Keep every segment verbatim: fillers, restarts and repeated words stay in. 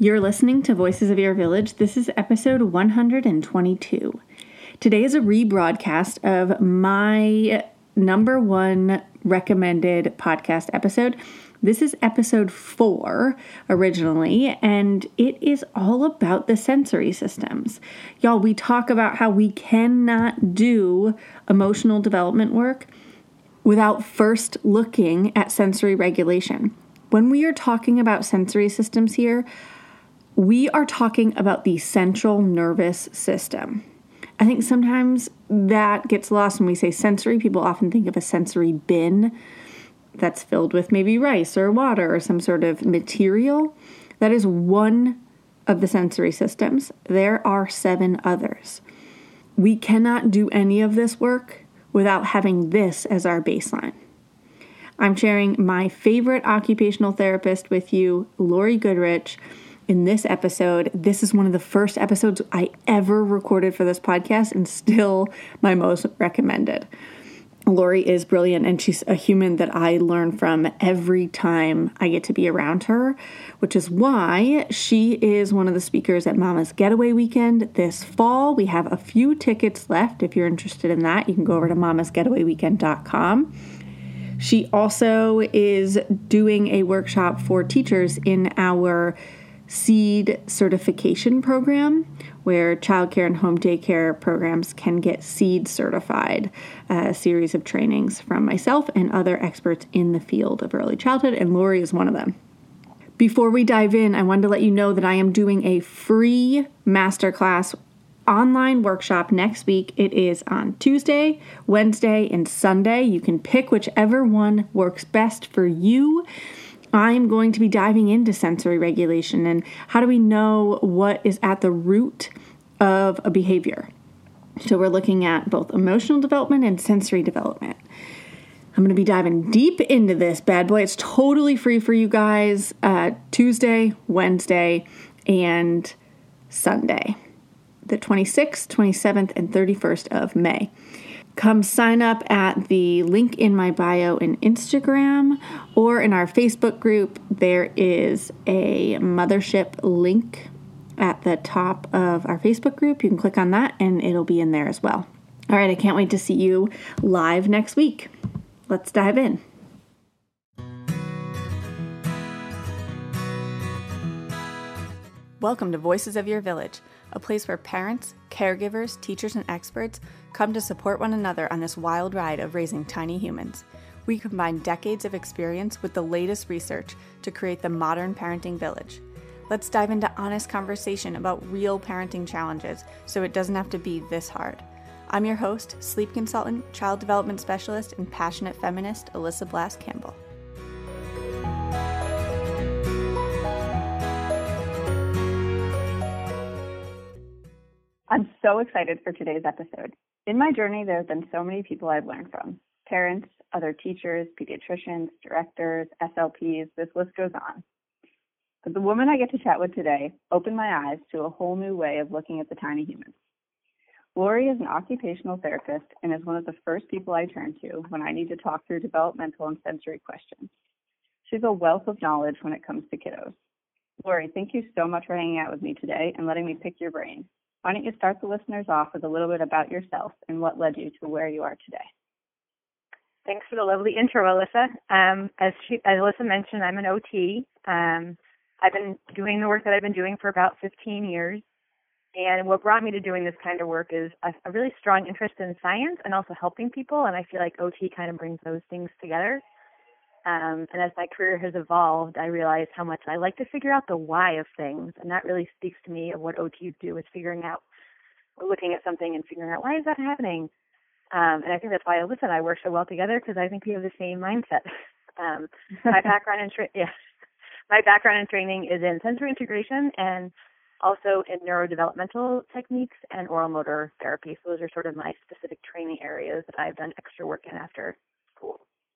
You're listening to Voices of Your Village. This is episode one hundred twenty-two. Today is a rebroadcast of my number one recommended podcast episode. This is episode four originally, and it is all about the sensory systems. Y'all, we talk about how we cannot do emotional development work without first looking at sensory regulation. When we are talking about sensory systems here, we are talking about the central nervous system. I think sometimes that gets lost when we say sensory. People often think of a sensory bin that's filled with maybe rice or water or some sort of material. That is one of the sensory systems. There are seven others. We cannot do any of this work without having this as our baseline. I'm sharing my favorite occupational therapist with you, Lori Goodrich, in this episode. This is one of the first episodes I ever recorded for this podcast and still my most recommended. Lori is brilliant, and she's a human that I learn from every time I get to be around her, which is why she is one of the speakers at Mama's Getaway Weekend this fall. We have a few tickets left. If you're interested in that, you can go over to mamas getaway weekend dot com. She also is doing a workshop for teachers in our SEED certification program, where childcare and home daycare programs can get SEED certified, a series of trainings from myself and other experts in the field of early childhood, and Lori is one of them. Before we dive in, I wanted to let you know that I am doing a free masterclass online workshop next week. It is on Tuesday, Wednesday, and Sunday. You can pick whichever one works best for you. I'm going to be diving into sensory regulation and how do we know what is at the root of a behavior. So we're looking at both emotional development and sensory development. I'm going to be diving deep into this bad boy. It's totally free for you guys, uh, Tuesday, Wednesday, and Sunday, the twenty-sixth, twenty-seventh, and thirty-first of May. Come sign up at the link in my bio in Instagram or in our Facebook group. There is a mothership link at the top of our Facebook group. You can click on that and it'll be in there as well. All right, I can't wait to see you live next week. Let's dive in. Welcome to Voices of Your Village, a place where parents, caregivers, teachers, and experts come to support one another on this wild ride of raising tiny humans. We combine decades of experience with the latest research to create the modern parenting village. Let's dive into honest conversation about real parenting challenges so it doesn't have to be this hard. I'm your host, sleep consultant, child development specialist, and passionate feminist, Alyssa Blass Campbell. I'm so excited for today's episode. In my journey, there have been so many people I've learned from. Parents, other teachers, pediatricians, directors, S L Ps, this list goes on. But the woman I get to chat with today opened my eyes to a whole new way of looking at the tiny humans. Lori is an occupational therapist and is one of the first people I turn to when I need to talk through developmental and sensory questions. She's a wealth of knowledge when it comes to kiddos. Lori, thank you so much for hanging out with me today and letting me pick your brain. Why don't you start the listeners off with a little bit about yourself and what led you to where you are today? Thanks for the lovely intro, Alyssa. Um, as, she, as Alyssa mentioned, I'm an O T. Um, I've been doing the work that I've been doing for about fifteen years. And what brought me to doing this kind of work is a, a really strong interest in science and also helping people. And I feel like O T kind of brings those things together. Um, and as my career has evolved, I realized how much I like to figure out the why of things. And that really speaks to me of what O Ts do, is figuring out, or looking at something and figuring out, why is that happening? Um, and I think that's why Alyssa and I work so well together, because I think we have the same mindset. Um, my background in tra- yeah, my background in training is in sensory integration and also in neurodevelopmental techniques and oral motor therapy. So those are sort of my specific training areas that I've done extra work in after school.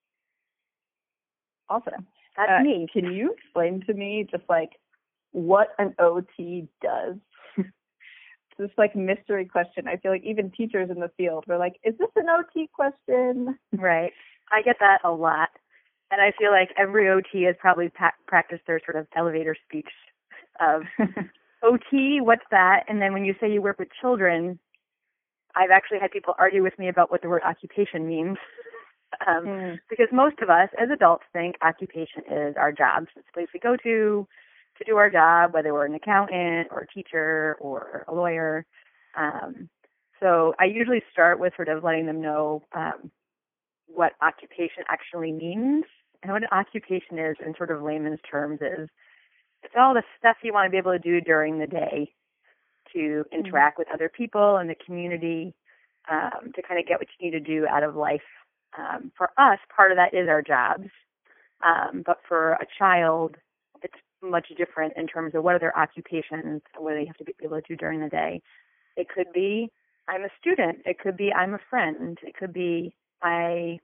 Awesome. That's uh, me. Can you explain to me just like what an O T does? It's this like mystery question. I feel like even teachers in the field were like, is this an O T question? Right. I get that a lot. And I feel like every O T has probably pa- practiced their sort of elevator speech of O T, what's that? And then when you say you work with children, I've actually had people argue with me about what the word occupation means. Um, mm. Because most of us as adults think occupation is our jobs. It's a place we go to to do our job, whether we're an accountant or a teacher or a lawyer. Um, so I usually start with sort of letting them know um, what occupation actually means. And what an occupation is in sort of layman's terms is it's all the stuff you want to be able to do during the day to interact mm. with other people in the community, um, to kind of get what you need to do out of life. Um, for us, part of that is our jobs. Um, but for a child, it's much different in terms of what are their occupations, what do they have to be able to do during the day. It could be, I'm a student. It could be, I'm a friend. It could be, I,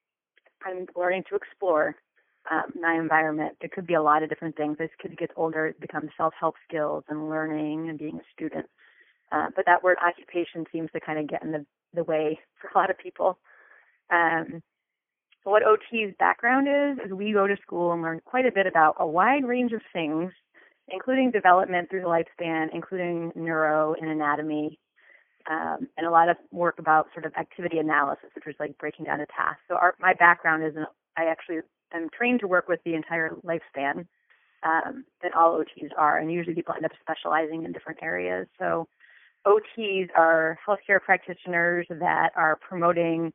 I'm learning to explore um, my environment. It could be a lot of different things. As kids get older, it becomes self-help skills and learning and being a student. Uh, but that word occupation seems to kind of get in the, the way for a lot of people. Um, what O T's background is, is we go to school and learn quite a bit about a wide range of things, including development through the lifespan, including neuro and anatomy, um, and a lot of work about sort of activity analysis, which is like breaking down a task. So our, my background is, in, I actually am trained to work with the entire lifespan, um, and all O Ts are, and usually people end up specializing in different areas. So O Ts are healthcare practitioners that are promoting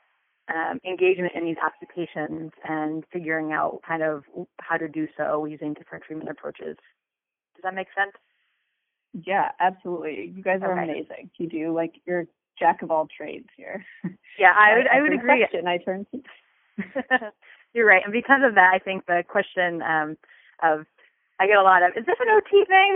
Um, engagement in these occupations and figuring out kind of how to do so using different treatment approaches. Does that make sense? Yeah, absolutely. You guys are okay. Amazing. You do like you're jack of all trades here. Yeah, I would I would agree. Question, I turn to. You're right, and because of that, I think the question um, of I get a lot of is this an O T thing?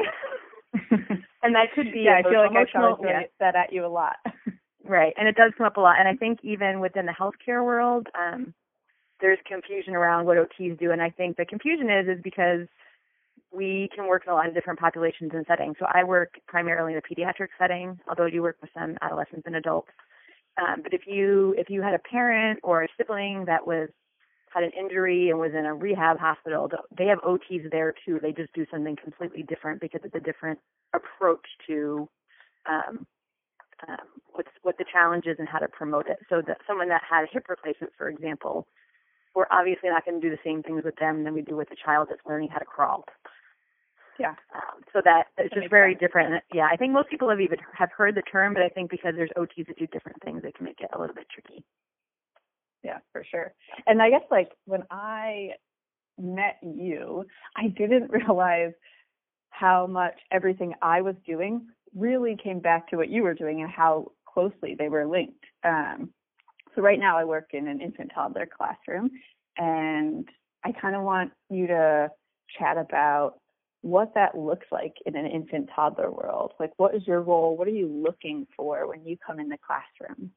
And that could be yeah. I feel like emotional. I probably yeah. that at you a lot. Right, and it does come up a lot. And I think even within the healthcare world, um, there's confusion around what O Ts do. And I think the confusion is is because we can work in a lot of different populations and settings. So I work primarily in a pediatric setting, although I do work with some adolescents and adults. Um, but if you if you had a parent or a sibling that was had an injury and was in a rehab hospital, they have O Ts there too. They just do something completely different because it's a different approach to um, Um, what's what the challenge is and how to promote it. So that someone that had a hip replacement, for example, we're obviously not going to do the same things with them than we do with a child that's learning how to crawl. Yeah. Um, so that it's that just very sense. different. And, yeah, I think most people have even have heard the term, but I think because there's O Ts that do different things, it can make it a little bit tricky. Yeah, for sure. And I guess like when I met you, I didn't realize how much everything I was doing really came back to what you were doing and how closely they were linked. Um, so right now I work in an infant toddler classroom, and I kind of want you to chat about what that looks like in an infant toddler world. Like, what is your role? What are you looking for when you come in the classroom?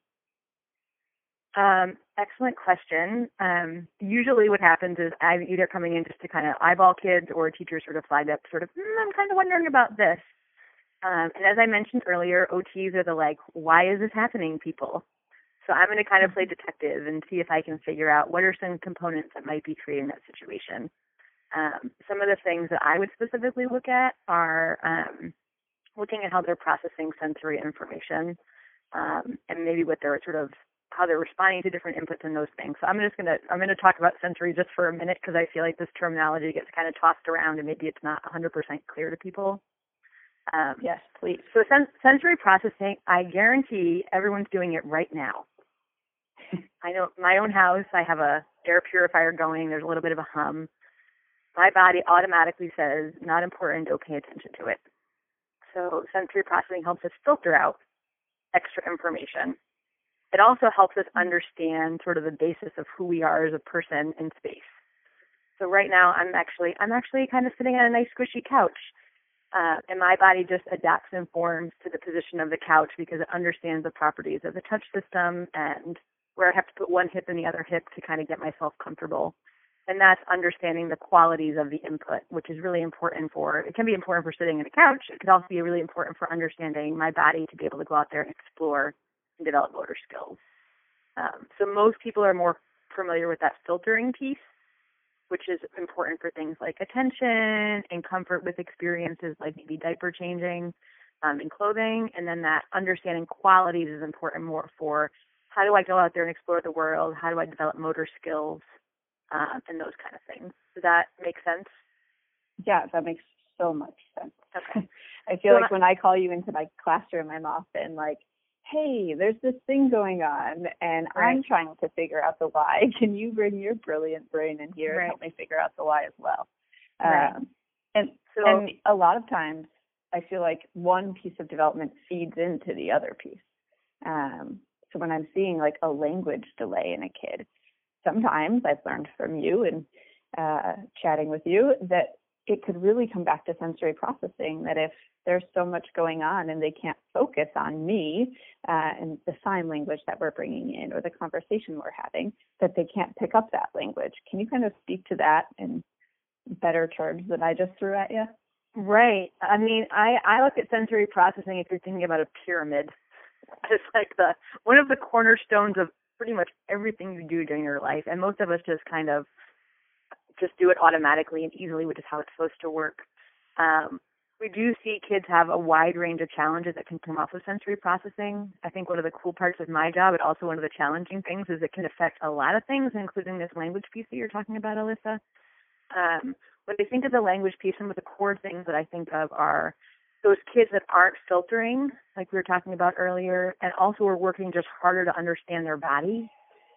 Um, excellent question. Um, usually what happens is I'm either coming in just to kind of eyeball kids, or teachers sort of flag up sort of, mm, I'm kind of wondering about this. Um, and as I mentioned earlier, O Ts are the like, why is this happening people? So I'm going to kind of play detective and see if I can figure out what are some components that might be creating that situation. Um, some of the things that I would specifically look at are um, looking at how they're processing sensory information, um, and maybe what they're sort of how they're responding to different inputs and those things. So I'm just going to I'm going to talk about sensory just for a minute because I feel like this terminology gets kind of tossed around and maybe it's not one hundred percent clear to people. Um, yes, please. So sen- sensory processing, I guarantee everyone's doing it right now. I know my own house, I have a air purifier going. There's a little bit of a hum. My body automatically says, not important, don't pay attention to it. So sensory processing helps us filter out extra information. It also helps us understand sort of the basis of who we are as a person in space. So right now, I'm actually I'm actually kind of sitting on a nice squishy couch. Uh, and my body just adapts and forms to the position of the couch because it understands the properties of the touch system and where I have to put one hip and the other hip to kind of get myself comfortable. And that's understanding the qualities of the input, which is really important for, it can be important for sitting on a couch. It could also be really important for understanding my body to be able to go out there and explore and develop motor skills. Um, so most people are more familiar with that filtering piece. which is important for things like attention and comfort with experiences like maybe diaper changing um, and clothing. And then that understanding qualities is important more for how do I go out there and explore the world? How do I develop motor skills um, and those kind of things? Does that make sense? Yeah, that makes so much sense. Okay. I feel so like when I call you into my classroom, I'm often like, hey, there's this thing going on, and right. I'm trying to figure out the why. Can you bring your brilliant brain in here right. and help me figure out the why as well? Right. Um, and, so, and a lot of times, I feel like one piece of development feeds into the other piece. Um, so when I'm seeing like a language delay in a kid, sometimes I've learned from you and uh, chatting with you that it could really come back to sensory processing, that if there's so much going on and they can't focus on me uh, and the sign language that we're bringing in or the conversation we're having, that they can't pick up that language. Can you kind of speak to that in better terms than I just threw at you? Right. I mean, I, I look at sensory processing if you're thinking about a pyramid. It's like the one of the cornerstones of pretty much everything you do during your life. And most of us just kind of just do it automatically and easily, which is how it's supposed to work. Um, we do see kids have a wide range of challenges that can come off of sensory processing. I think one of the cool parts of my job, but also one of the challenging things, is it can affect a lot of things, including this language piece that you're talking about, Alyssa. Um, when I think of the language piece, some of the core things that I think of are those kids that aren't filtering, like we were talking about earlier, and also are working just harder to understand their body,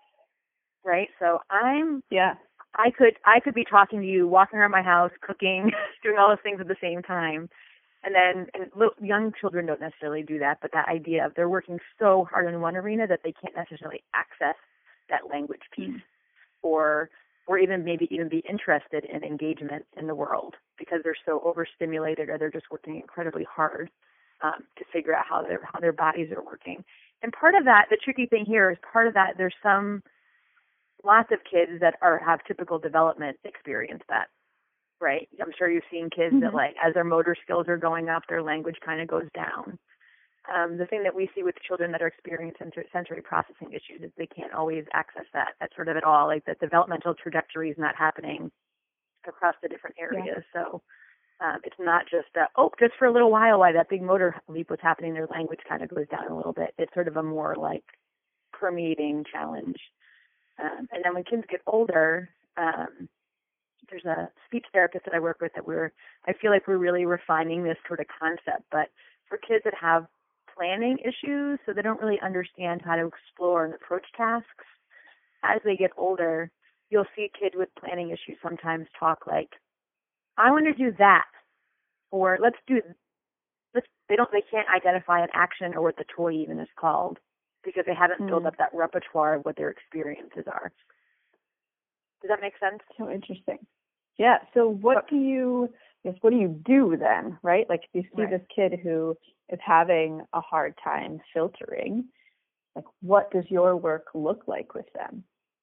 right? So I'm... yeah. I could I could be talking to you, walking around my house, cooking, doing all those things at the same time. And then and little, young children don't necessarily do that, but that idea of they're working so hard in one arena that they can't necessarily access that language piece mm-hmm. or or even maybe even be interested in engagement in the world because they're so overstimulated or they're just working incredibly hard um, to figure out how their how their bodies are working. And part of that, the tricky thing here is part of that, there's some lots of kids that are have typical development experience that, right? I'm sure you've seen kids mm-hmm. that, like, as their motor skills are going up, their language kind of goes down. Um, the thing that we see with children that are experiencing sensory processing issues is they can't always access that, that sort of at all. Like, the developmental trajectory is not happening across the different areas. Yeah. So um, it's not just that, oh, just for a little while, while that big motor leap was happening, their language kind of goes down a little bit. It's sort of a more, like, permeating challenge. Um, and then when kids get older, um, there's a speech therapist that I work with that we're, I feel like we're really refining this sort of concept. But for kids that have planning issues, so they don't really understand how to explore and approach tasks, as they get older, you'll see a kid with planning issues sometimes talk like, I want to do that, or let's do, let's, they don't, they can't identify an action or what the toy even is called, because they haven't mm. built up that repertoire of what their experiences are. Does that make sense? So interesting. Yeah. So what do you, I guess, what do you do then, right? Like, if you see right. this kid who is having a hard time filtering, like, what does your work look like with them?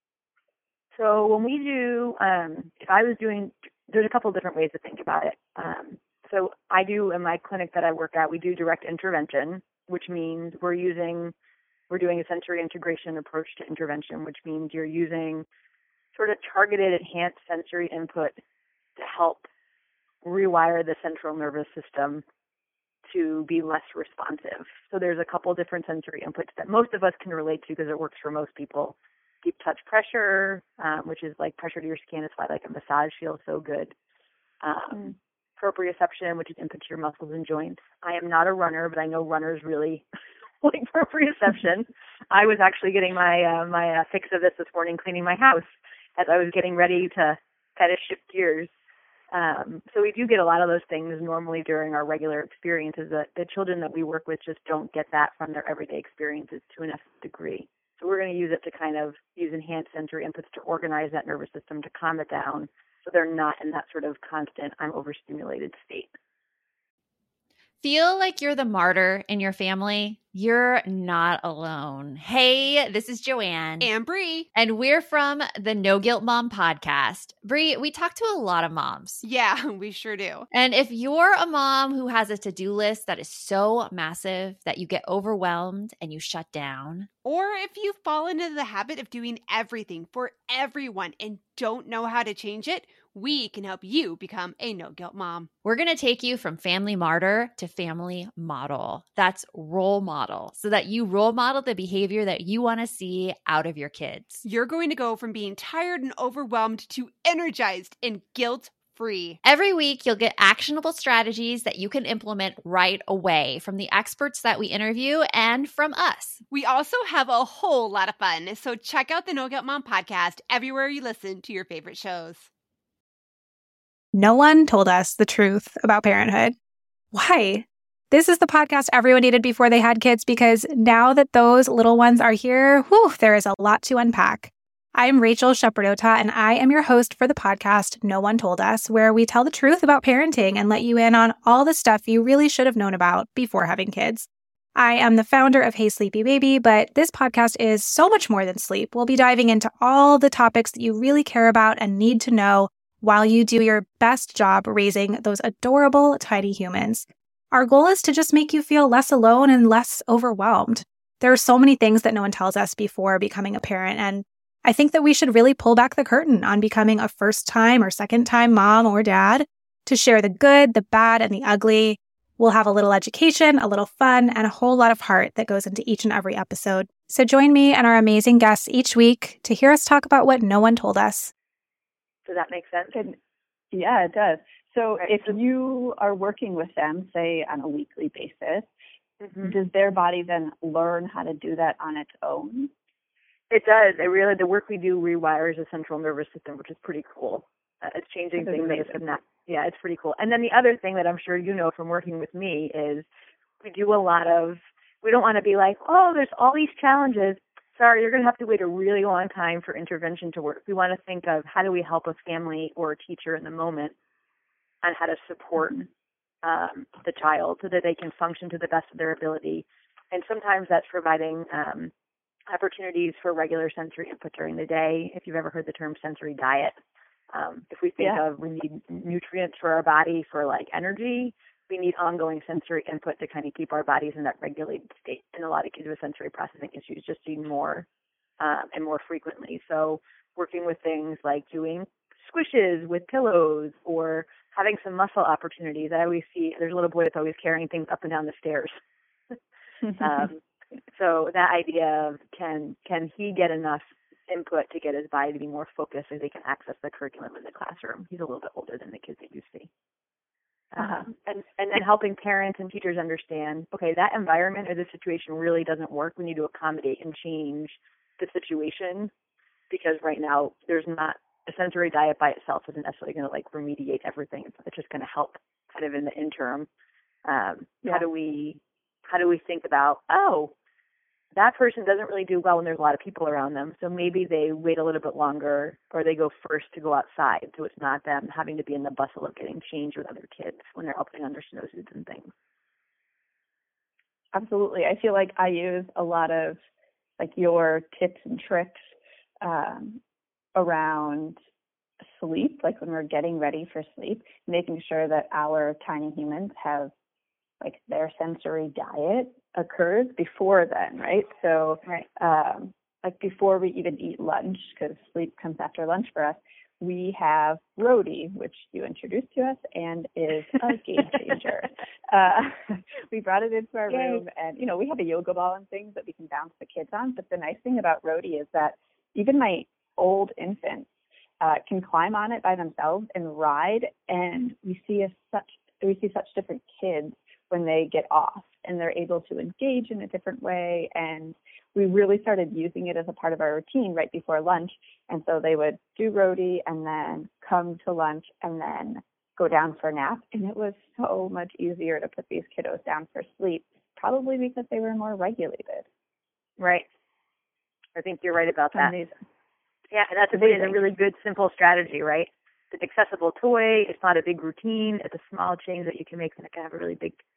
So when we do, um, if I was doing, there's a couple of different ways to think about it. Um, so I do, in my clinic that I work at, we do direct intervention, which means we're using We're doing a sensory integration approach to intervention, which means you're using sort of targeted enhanced sensory input to help rewire the central nervous system to be less responsive. So there's a couple different sensory inputs that most of us can relate to because it works for most people. Deep touch pressure, um, which is like pressure to your skin. It's why like a massage feels so good. Um, mm. Proprioception, which is input to your muscles and joints. I am not a runner, but I know runners really like proprioception. I was actually getting my uh, my uh, fix of this this morning, cleaning my house as I was getting ready to kind of shift gears. Um, so we do get a lot of those things normally during our regular experiences. That the children that we work with just don't get that from their everyday experiences to enough degree. So we're going to use it to kind of use enhanced sensory inputs to organize that nervous system, to calm it down, so they're not in that sort of constant I'm overstimulated state. Feel like you're the martyr in your family? You're not alone. Hey, this is Joanne. And Bree. And we're from the No Guilt Mom podcast. Bree, we talk to a lot of moms. Yeah, we sure do. And if you're a mom who has a to-do list that is so massive that you get overwhelmed and you shut down, or if you've fallen into the habit of doing everything for everyone and don't know how to change it, we can help you become a no-guilt mom. we're going to take you from family martyr to family model. That's role model, so that you role model the behavior that you want to see out of your kids. You're going to go from being tired and overwhelmed to energized and guilt-free. Every week, you'll get actionable strategies that you can implement right away from the experts that we interview and from us. We also have a whole lot of fun, so check out the No Guilt Mom podcast everywhere you listen to your favorite shows. No one told us the truth about parenthood. Why? This is the podcast everyone needed before they had kids, because now that those little ones are here, whew, there is a lot to unpack. I'm Rachel Shepardota, and I am your host for the podcast No One Told Us, where we tell the truth about parenting and let you in on all the stuff you really should have known about before having kids. I am the founder of Hey Sleepy Baby, but this podcast is so much more than sleep. We'll be diving into all the topics that you really care about and need to know while you do your best job raising those adorable, tiny humans. Our goal is to just make you feel less alone and less overwhelmed. There are so many things that no one tells us before becoming a parent, and I think that we should really pull back the curtain on becoming a first-time or second-time mom or dad to share the good, the bad, and the ugly. We'll have a little education, a little fun, and a whole lot of heart that goes into each and every episode. So join me and our amazing guests each week to hear us talk about what no one told us. Does that make sense? And, yeah, it does. So Right. if you are working with them, say on a weekly basis, Mm-hmm. does their body then learn how to do that on its own? It does. It really, the work we do rewires the central nervous system, which is pretty cool. Uh, it's changing That is things that amazing. have not. Yeah, it's pretty cool. And then the other thing that I'm sure you know from working with me is we do a lot of, we don't want to be like, oh, there's all these challenges. Sorry, you're going to have to wait a really long time for intervention to work. We want to think of how do we help a family or a teacher in the moment on how to support um, the child so that they can function to the best of their ability. And sometimes that's providing um, opportunities for regular sensory input during the day. If you've ever heard the term sensory diet, um, if we think Yeah. of we need nutrients for our body for like energy, we need ongoing sensory input to kind of keep our bodies in that regulated state. And a lot of kids with sensory processing issues just need more um, and more frequently. So working with things like doing squishes with pillows or having some muscle opportunities. I always see there's a little boy that's always carrying things up and down the stairs. um, so that idea of can can he get enough input to get his body to be more focused so they can access the curriculum in the classroom. He's a little bit older than the kids that you see. Uh-huh. Um, and, and then helping parents and teachers understand, okay, that environment or the situation really doesn't work. We need to accommodate and change the situation because right now there's not a sensory diet by itself isn't necessarily going to like remediate everything. It's just going to help kind of in the interim. Um, Yeah. How do we how do we think about, oh, that person doesn't really do well when there's a lot of people around them. So maybe they wait a little bit longer or they go first to go outside. So it's not them having to be in the bustle of getting changed with other kids when they're opening on their snowsuits and things. Absolutely. I feel like I use a lot of like your tips and tricks um, around sleep, like when we're getting ready for sleep, making sure that our tiny humans have like their sensory diet occurs before then, right? So Right. um, like before we even eat lunch, because sleep comes after lunch for us, we have Rhodey, which you introduced to us and is a game changer. uh, we brought it into our Yay. room and, you know, we have a yoga ball and things that we can bounce the kids on. But the nice thing about Rhodey is that even my old infants uh, can climb on it by themselves and ride. And we see a such, we see such different kids when they get off and they're able to engage in a different way. And we really started using it as a part of our routine right before lunch. And so they would do Rhodey and then come to lunch and then go down for a nap. And it was so much easier to put these kiddos down for sleep, probably because they were more regulated. Right. I think you're right about that. Amazing. Yeah, and that's a, Amazing. a really good, simple strategy, right? It's an accessible toy. It's not a big routine. It's a small change that you can make that can have a really big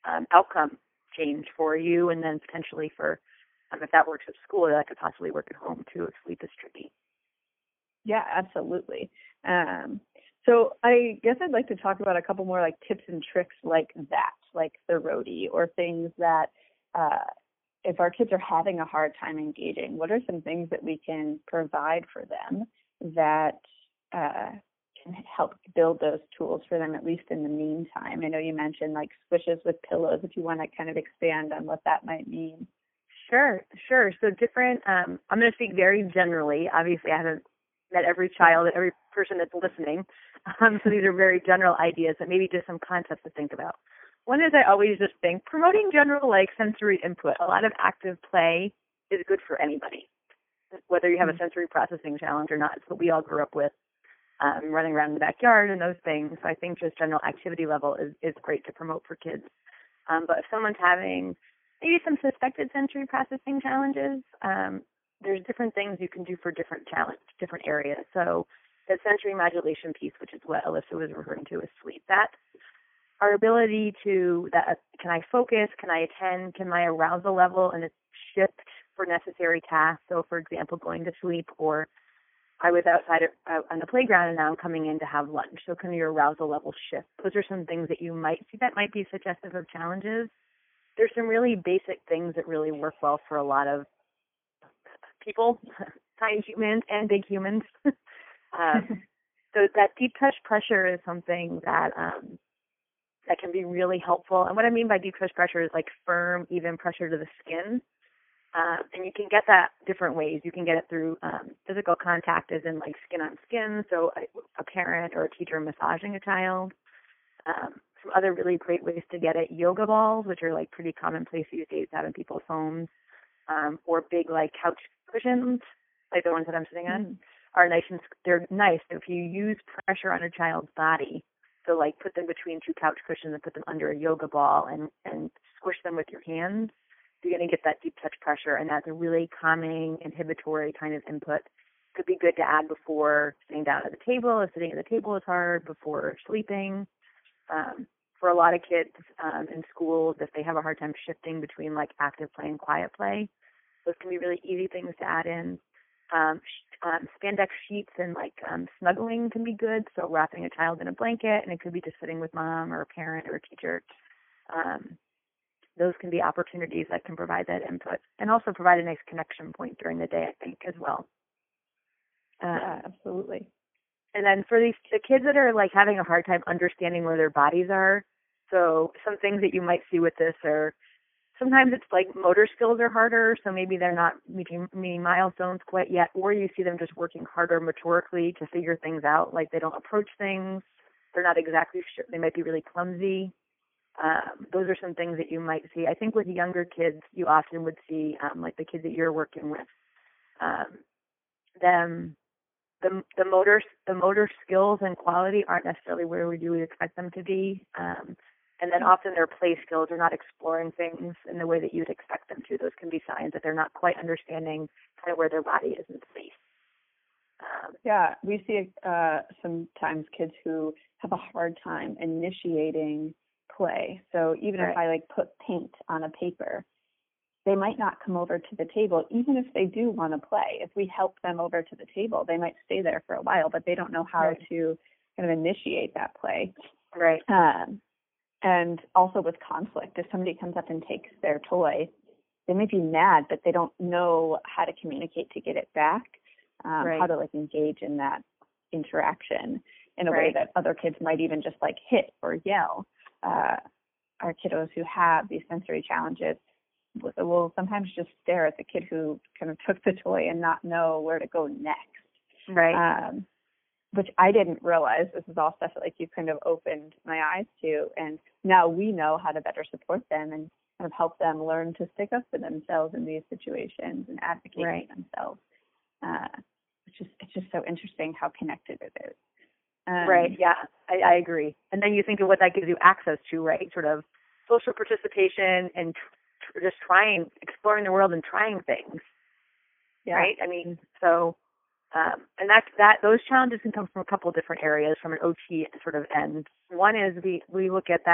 um, outcome change for you, and then potentially for, um, if that works at school, that could possibly work at home too if sleep is tricky. Yeah, absolutely. Um, so I guess I'd like to talk about a couple more like tips and tricks like that, like the roadie, or things that uh, if our kids are having a hard time engaging, what are some things that we can provide for them that uh, can help build those tools for them, at least in the meantime? I know you mentioned like squishes with pillows, if you want to kind of expand on what that might mean. Sure, sure. So different, um, I'm going to speak very generally. Obviously, I haven't met every child, every person that's listening. Um, so these are very general ideas, but maybe just some concepts to think about. One is I always just think promoting general like sensory input. A lot of active play is good for anybody, whether you have a sensory processing challenge or not. It's what we all grew up with, um, running around in the backyard and those things. So I think just general activity level is, is great to promote for kids. Um, but if someone's having maybe some suspected sensory processing challenges, um, there's different things you can do for different challenge, different areas. So the sensory modulation piece, which is what Alyssa was referring to as sleep, that's our ability to, that can I focus, can I attend, can my arousal level and it shift for necessary tasks. So for example, going to sleep, or I was outside uh, on the playground and now I'm coming in to have lunch. So can your arousal level shift? Those are some things that you might see that might be suggestive of challenges. There's some really basic things that really work well for a lot of people, tiny humans and big humans. um, so that deep touch pressure is something that um, that can be really helpful. And what I mean by deep touch pressure is like firm, even pressure to the skin. Uh, and you can get that different ways. You can get it through um, physical contact, as in like skin on skin. So a, a parent or a teacher massaging a child. Um, some other really great ways to get it: yoga balls, which are like pretty commonplace these days to have in people's homes, um, or big like couch cushions, like the ones that I'm sitting on, mm. are nice, and they're nice. If you use pressure on a child's body, so like put them between two couch cushions and put them under a yoga ball and, and squish them with your hands, you're going to get that deep touch pressure, and that's a really calming, inhibitory kind of input. Could be good to add before sitting down at the table. If sitting at the table is hard, before sleeping. Um, for a lot of kids um, in schools, if they have a hard time shifting between like active play and quiet play, those can be really easy things to add in. Um, sh- um, spandex sheets and like um, snuggling can be good. So wrapping a child in a blanket, and it could be just sitting with mom or a parent or a teacher. Um, those can be opportunities that can provide that input and also provide a nice connection point during the day, I think, as well. Uh, yeah, absolutely. And then for these the kids that are like having a hard time understanding where their bodies are, so some things that you might see with this are sometimes it's like motor skills are harder, so maybe they're not meeting, meeting milestones quite yet, or you see them just working harder motorically to figure things out, like they don't approach things, they're not exactly sure, they might be really clumsy. Um, those are some things that you might see. I think with younger kids, you often would see, um, like the kids that you're working with, um, them, the the motor the motor skills and quality aren't necessarily where you would expect them to be. Um, and then often their play skills are not exploring things in the way that you'd expect them to. Those can be signs that they're not quite understanding kind of where their body is in space. Um, yeah, we see uh, sometimes kids who have a hard time initiating play. So even right. if I like put paint on a paper, they might not come over to the table, even if they do want to play. If we help them over to the table, they might stay there for a while, but they don't know how right. to kind of initiate that play. Right. Um, and also with conflict, if somebody comes up and takes their toy, they may be mad, but they don't know how to communicate to get it back, um, right. how to like engage in that interaction in a right. way that other kids might even just like hit or yell. Uh, our kiddos who have these sensory challenges will sometimes just stare at the kid who kind of took the toy and not know where to go next. Right. Um, which I didn't realize. This is all stuff that like you kind of opened my eyes to. And now we know how to better support them and kind of help them learn to stick up for themselves in these situations and advocate right. for themselves. Uh, it's just, it's just so interesting how connected it is. Um, right. Yeah, I, I agree. And then you think of what that gives you access to, right? Sort of social participation and tr- just trying, exploring the world and trying things. Yeah. Right. I mean, so, um, and that that those challenges can come from a couple of different areas from an O T sort of end. One is we we look at that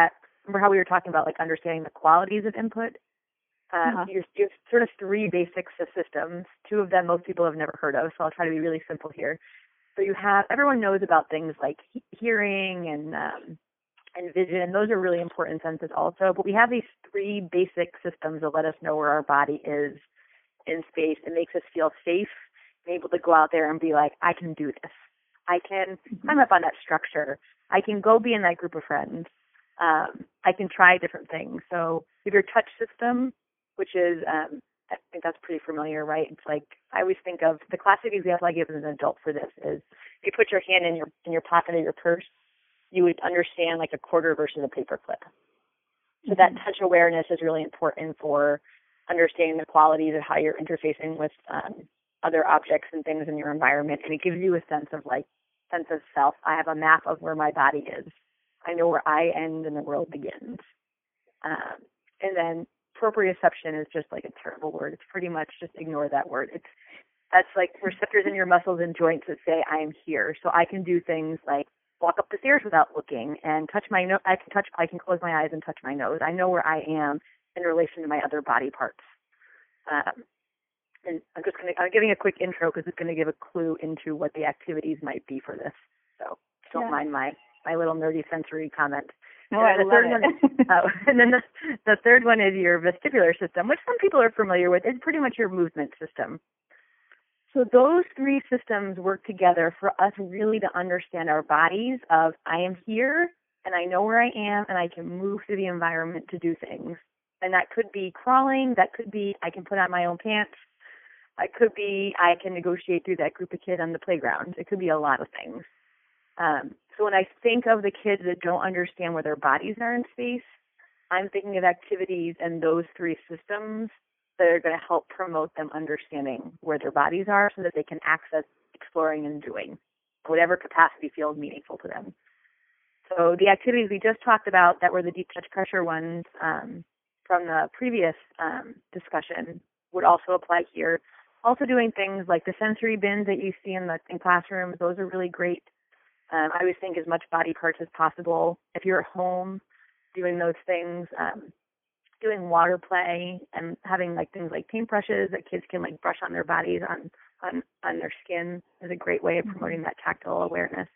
remember how we were talking about like understanding the qualities of input? Uh, Uh-huh. you have sort of three basic systems. Two of them most people have never heard of, so I'll try to be really simple here. So you have, everyone knows about things like he- hearing and um, and vision, and those are really important senses also. But we have these three basic systems that let us know where our body is in space. It makes us feel safe and able to go out there and be like, I can do this. I can climb up on that structure. I can go be in that group of friends. Um, I can try different things. So you have your touch system, which is, um, I think that's pretty familiar, right? It's like, I always think of, the classic example I give as an adult for this is, if you put your hand in your in your pocket of your purse, you would understand like a quarter versus a paper clip. So Mm-hmm. that touch awareness is really important for understanding the qualities of how you're interfacing with um, other objects and things in your environment. And it gives you a sense of like, sense of self. I have a map of where my body is. I know where I end and the world begins. Um, and then proprioception is just like a terrible word. It's pretty much just ignore that word. It's that's like receptors in your muscles and joints that say I am here. So I can do things like walk up the stairs without looking and touch my nose. I can touch. I can close my eyes and touch my nose. I know where I am in relation to my other body parts. Um, and I'm just going to. I'm giving a quick intro because it's going to give a clue into what the activities might be for this. So don't Yeah. mind my my little nerdy sensory comment. No, And I the love third it. one, oh, and then the, the third one is your vestibular system, which some people are familiar with. It's pretty much your movement system. So those three systems work together for us really to understand our bodies of I am here and I know where I am and I can move through the environment to do things. And that could be crawling. That could be I can put on my own pants. It could be I can negotiate through that group of kids on the playground. It could be a lot of things. Um, so when I think of the kids that don't understand where their bodies are in space, I'm thinking of activities and those three systems that are going to help promote them understanding where their bodies are so that they can access exploring and doing whatever capacity feels meaningful to them. So the activities we just talked about that were the deep touch pressure ones um, from the previous um, discussion would also apply here. Also doing things like the sensory bins that you see in the in classrooms, those are really great. Um, I always think as much body parts as possible. If you're at home doing those things, um, doing water play and having like things like paintbrushes that kids can like brush on their bodies, on, on, on their skin is a great way of promoting that tactile awareness.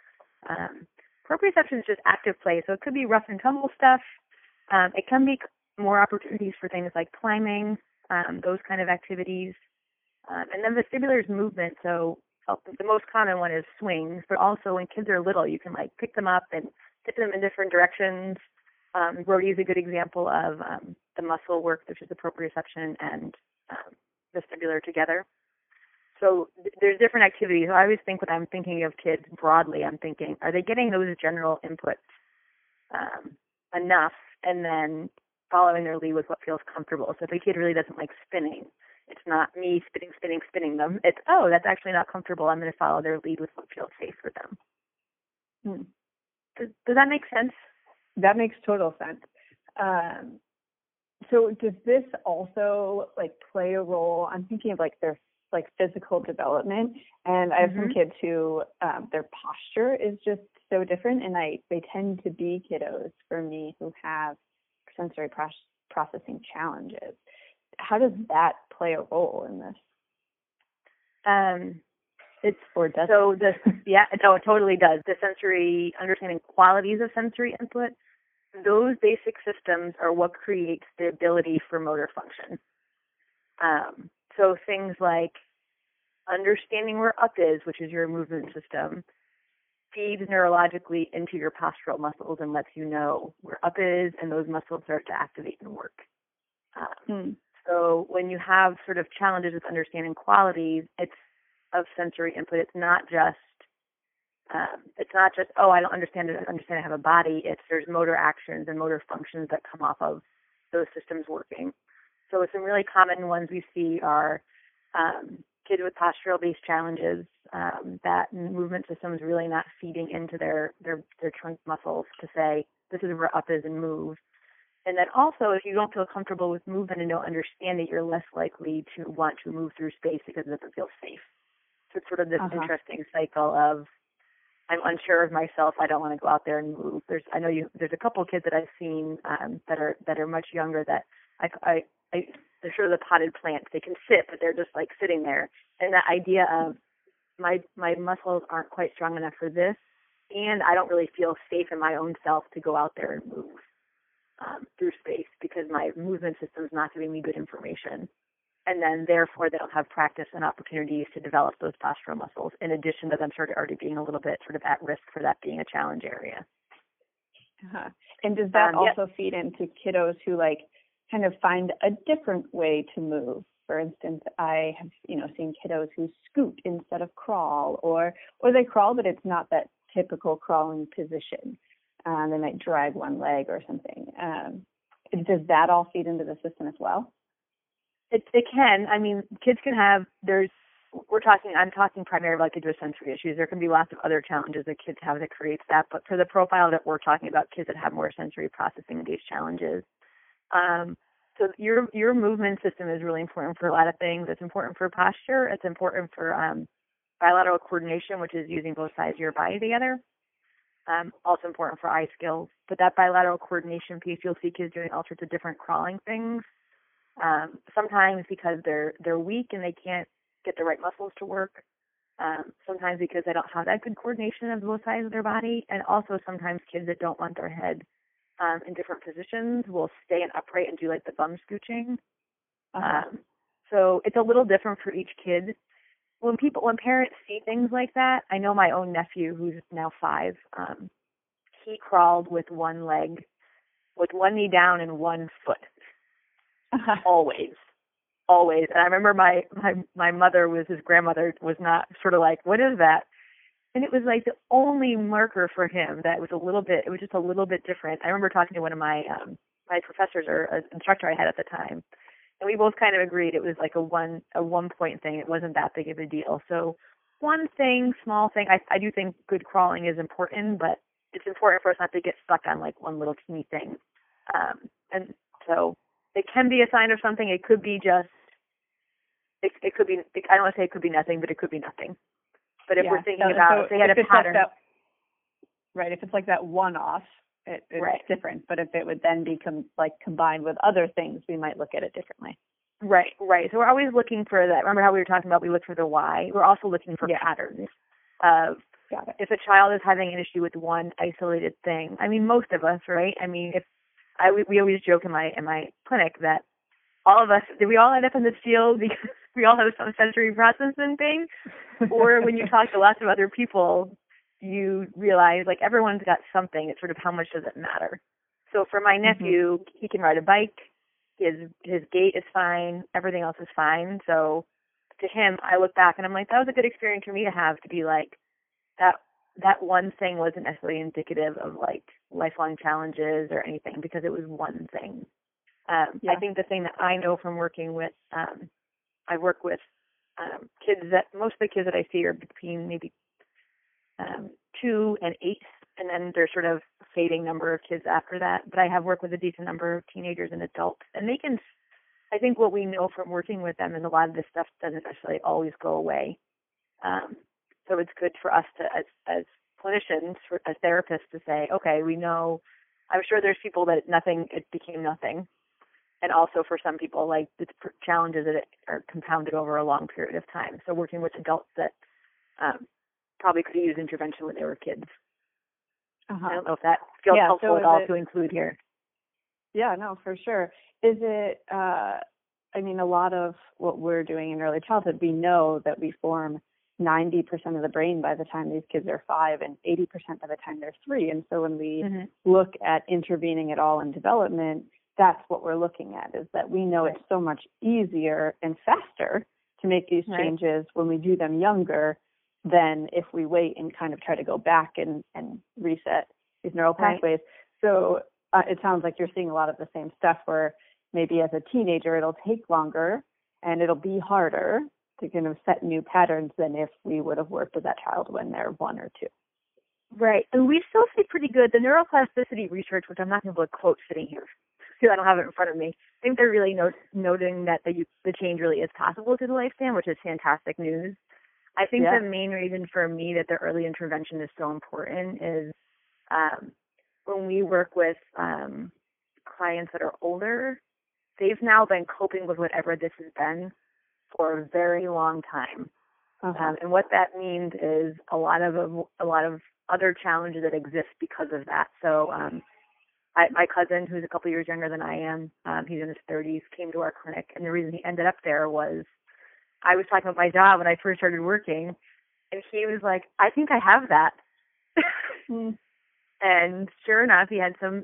Um, proprioception is just active play. So it could be rough and tumble stuff. Um, it can be more opportunities for things like climbing, um, those kind of activities. Um, and then vestibular is movement. So the most common one is swings, but also when kids are little, you can like pick them up and tip them in different directions. Um, Rhodey is a good example of um, the muscle work, which is the proprioception and um, vestibular together. So th- there's different activities. I always think when I'm thinking of kids broadly, I'm thinking, are they getting those general inputs um, enough and then following their lead with what feels comfortable? So if a kid really doesn't like spinning, it's not me spinning, spinning, spinning them. It's, oh, that's actually not comfortable. I'm going to follow their lead with what feels safe for them. Hmm. Does, does that make sense? That makes total sense. Um, so does this also like play a role? I'm thinking of like their like physical development, and I have Mm-hmm. some kids who um, their posture is just so different, and I they tend to be kiddos for me who have sensory pro- processing challenges. How does that play a role in this? Um, it's or does so the yeah, no, it totally does. The sensory understanding qualities of sensory input. Those basic systems are what creates the ability for motor function. Um, so things like understanding where up is, which is your movement system, feeds neurologically into your postural muscles and lets you know where up is, and those muscles start to activate and work. Um, hmm. So when you have sort of challenges with understanding qualities, it's of sensory input. It's not just Um, it's not just, oh, I don't understand it, I understand I have a body. It's there's motor actions and motor functions that come off of those systems working. So some really common ones we see are um, kids with postural-based challenges, um, that movement system is really not feeding into their, their, their trunk muscles to say, this is where up is and move. And then also, if you don't feel comfortable with movement and don't understand it, you're less likely to want to move through space because it doesn't feel safe. So it's sort of this Uh-huh. interesting cycle of I'm unsure of myself. I don't want to go out there and move. There's, I know you, there's a couple of kids that I've seen um, that are that are much younger that I, I, I, they're sort of the potted plants. They can sit, but they're just like sitting there. And that idea of my my muscles aren't quite strong enough for this, and I don't really feel safe in my own self to go out there and move um, through space because my movement system is not giving me good information. And then, therefore, they don't have practice and opportunities to develop those postural muscles, in addition to them sort of already being a little bit sort of at risk for that being a challenge area. Uh-huh. And does that um, also yeah. feed into kiddos who, like, kind of find a different way to move? For instance, I have, you know, seen kiddos who scoot instead of crawl, or or they crawl, but it's not that typical crawling position. Um, they might drag one leg or something. Um, does that all feed into the system as well? It, it can. I mean, kids can have, there's, we're talking, I'm talking primarily like with sensory issues. There can be lots of other challenges that kids have that creates that. But for the profile that we're talking about, kids that have more sensory processing-based challenges. Um, so your your movement system is really important for a lot of things. It's important for posture. It's important for um, bilateral coordination, which is using both sides of your body together. Um, also important for eye skills. But that bilateral coordination piece, you'll see kids doing all sorts of different crawling things. Um, sometimes because they're they're weak and they can't get the right muscles to work. Um, sometimes because they don't have that good coordination of both sides of their body. And also sometimes kids that don't want their head um, in different positions will stay in upright and do like the bum scooching. Uh-huh. Um, so it's a little different for each kid. When people, when parents see things like that, I know my own nephew, who's now five, um, he crawled with one leg, with one knee down and one foot. Always, always. And I remember my, my, my mother was, his grandmother was not sort of like, what is that? And it was like the only marker for him that was a little bit, it was just a little bit different. I remember talking to one of my, um, my professors or an instructor I had at the time. And we both kind of agreed it was like a one, a one point thing. It wasn't that big of a deal. So one thing, small thing, I, I do think good crawling is important, but it's important for us not to get stuck on like one little teeny thing. Um, and so it can be a sign of something. It could be just, it, it could be, I don't want to say it could be nothing, but it could be nothing. But if Yeah. we're thinking So- about, so if they had if a it's like pattern. that, right, if it's like that one-off, it, it's Right. different. But if it would then become like combined with other things, we might look at it differently. Right, right. So we're always looking for that. Remember how we were talking about we look for the why? We're also looking for Yeah. patterns of Got it. if a child is having an issue with one isolated thing. I mean, most of us, right? I mean, if I we, we always joke in my in my clinic that all of us, did we all end up in this field because we all have some sensory processing thing? Or when you talk to lots of other people, you realize like everyone's got something. It's sort of how much does it matter? So for my nephew, mm-hmm. he can ride a bike. His his gait is fine. Everything else is fine. So to him, I look back and I'm like, that was a good experience for me to have, to be like, that that one thing wasn't necessarily indicative of like lifelong challenges or anything because it was one thing. Um, yeah. I think the thing that I know from working with, um, I work with um, kids that, most of the kids that I see are between maybe um, two and eight, and then there's sort of fading number of kids after that. But I have worked with a decent number of teenagers and adults, and they can, I think what we know from working with them is a lot of this stuff doesn't necessarily always go away. Um, so it's good for us to, as, as clinicians, for, as therapists, to say, okay, we know, I'm sure there's people that nothing, it became nothing. And also for some people, like the challenges that are compounded over a long period of time. So working with adults that um, probably could have used intervention when they were kids. Uh-huh. I don't know if that feels yeah, helpful so at all it, to include here. Yeah, no, for sure. Is it, uh, I mean, a lot of what we're doing in early childhood, we know that we form ninety percent of the brain by the time these kids are five and eighty percent by the time they're three. And so when we mm-hmm. look at intervening at all in development, that's what we're looking at, is that we know right. it's so much easier and faster to make these right. changes when we do them younger than if we wait and kind of try to go back and, and reset these neural pathways. Right. So uh, it sounds like you're seeing a lot of the same stuff where maybe as a teenager it'll take longer and it'll be harder to kind of set new patterns than if we would have worked with that child when they're one or two. Right. And we still see pretty good. The neuroplasticity research, which I'm not going to be able to quote sitting here, because I don't have it in front of me, I think they're really not- noting that the, the change really is possible through the lifespan, which is fantastic news. I think Yeah. the main reason for me that the early intervention is so important is um, when we work with um, clients that are older, they've now been coping with whatever this has been for a very long time. Uh-huh. Um, and what that means is a lot of a lot of other challenges that exist because of that. So um, I, my cousin, who's a couple years younger than I am, um, he's in his thirties, came to our clinic, and the reason he ended up there was I was talking about my job when I first started working, and he was like, "I think I have that." Mm. And sure enough, he had some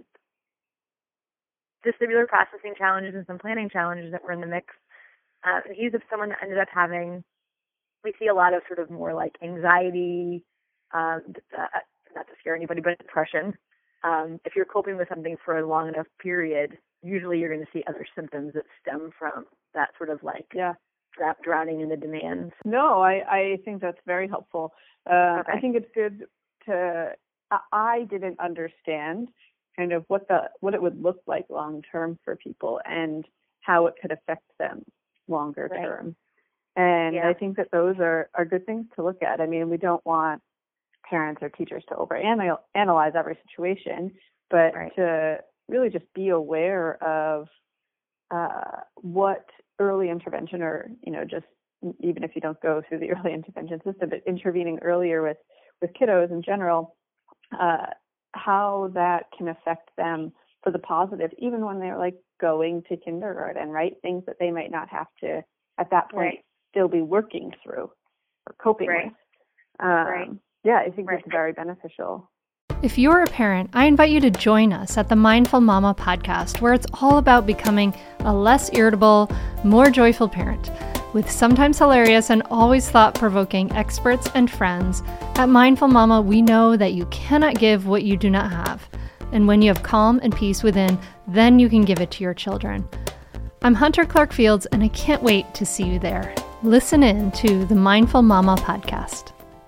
vestibular processing challenges and some planning challenges that were in the mix. Uh, and he's someone that ended up having, we see a lot of sort of more like anxiety, um, uh, not to scare anybody, but depression. Um, if you're coping with something for a long enough period, usually you're going to see other symptoms that stem from that sort of like Yeah. dra- drowning in the demands. No, I, I think that's very helpful. Uh, Okay. I think it's good to, I, I didn't understand kind of what the, what it would look like long term for people and how it could affect them longer Right. term. And Yeah. I think that those are, are good things to look at. I mean, we don't want parents or teachers to overanalyze every situation, but Right. to really just be aware of uh, what early intervention, or, you know, just even if you don't go through the early intervention system, but intervening earlier with, with kiddos in general, uh, how that can affect them for the positive, even when they're like going to kindergarten, right? Things that they might not have to, at that point, Right. still be working through or coping Right. with. Um, Right. Yeah, I think Right. it's very beneficial. If you're a parent, I invite you to join us at the Mindful Mama podcast, where it's all about becoming a less irritable, more joyful parent. With sometimes hilarious and always thought-provoking experts and friends, at Mindful Mama, we know that you cannot give what you do not have. And when you have calm and peace within, then you can give it to your children. I'm Hunter Clark Fields, and I can't wait to see you there. Listen in to the Mindful Mama podcast.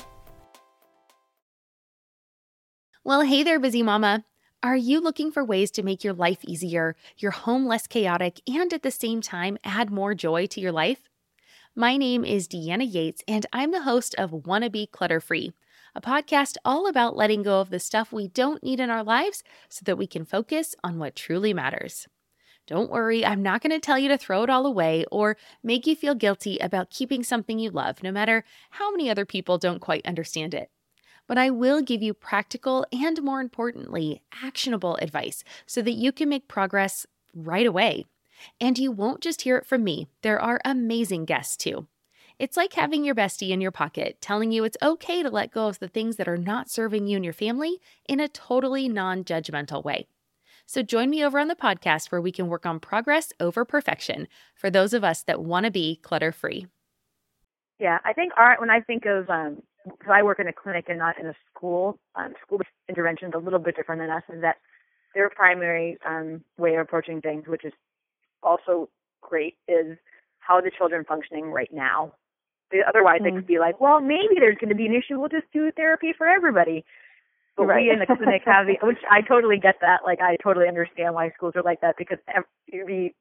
Well, hey there, busy mama. Are you looking for ways to make your life easier, your home less chaotic, and at the same time add more joy to your life? My name is Deanna Yates, and I'm the host of Wanna Be Clutter Free, a podcast all about letting go of the stuff we don't need in our lives so that we can focus on what truly matters. Don't worry, I'm not going to tell you to throw it all away or make you feel guilty about keeping something you love, no matter how many other people don't quite understand it. But I will give you practical and, more importantly, actionable advice so that you can make progress right away. And you won't just hear it from me. There are amazing guests too. It's like having your bestie in your pocket telling you it's okay to let go of the things that are not serving you and your family in a totally non-judgmental way. So join me over on the podcast where we can work on progress over perfection for those of us that want to be clutter-free. Yeah, I think our, when I think of, um, because I work in a clinic and not in a school, um, school intervention is a little bit different than us, is that their primary um, way of approaching things, which is also great, is how are the children functioning right now. Otherwise, mm-hmm. It could be like, well, maybe there's going to be an issue. We'll just do therapy for everybody. But right. We in the clinic have the, which I totally get that. Like, I totally understand why schools are like that, because every,